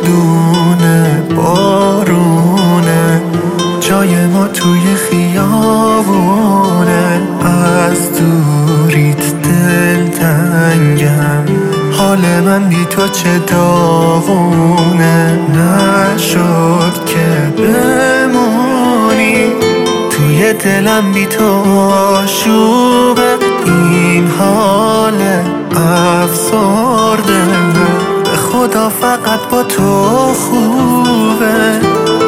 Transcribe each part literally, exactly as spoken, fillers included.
دونه بارونه، جای ما توی خیابونه. از دوریت دل تنگم، حال من بی تو چه داغونه. نشد که بمونی توی دلم، بی تو آشوبه. این حال افسرده به خدا فقط با تو خوبه.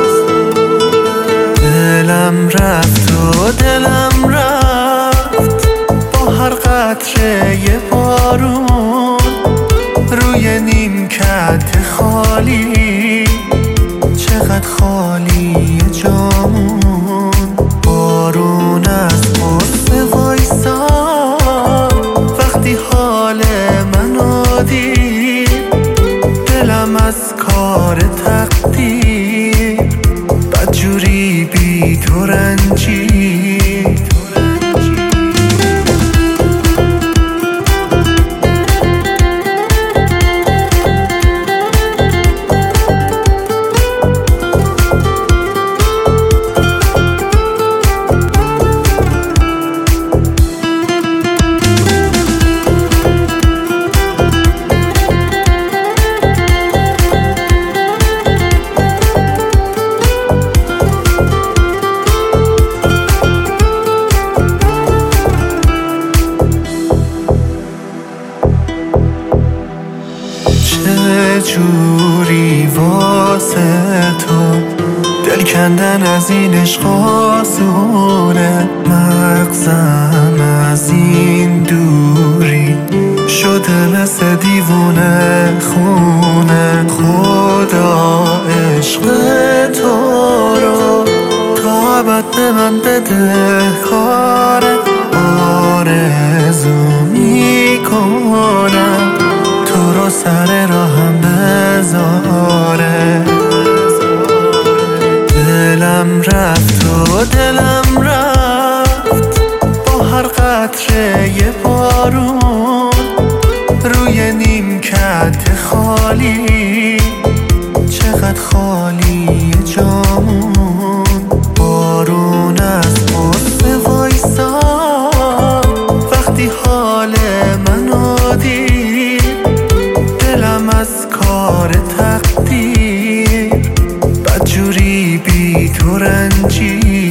دلم رفت و دلم رفت با هر قطره بارون، روی نیمکت خالی چقدر خالی جامون. بارون از قصه وایسا وقتی حال منو دید، دلم از کار تقدیر بدجوری بی تو رنجید. چجوری واسه تو دل کندن از این عشق آسونه. مغزم از این دوری شده مثل دیوونه خونه. خدا عشق تو رو تا ابد به من بده کاره. آرزو میکنم تو رو سر راهم بذاره. دلم رفت و دلم رفت با هر قطره بارون، روی نیمکت خالی چقدر خالی جامون. بارون از قصه وایسا وقتی حال منو دید، دلم از کار تقدیر بدجوری بی تو رنجید.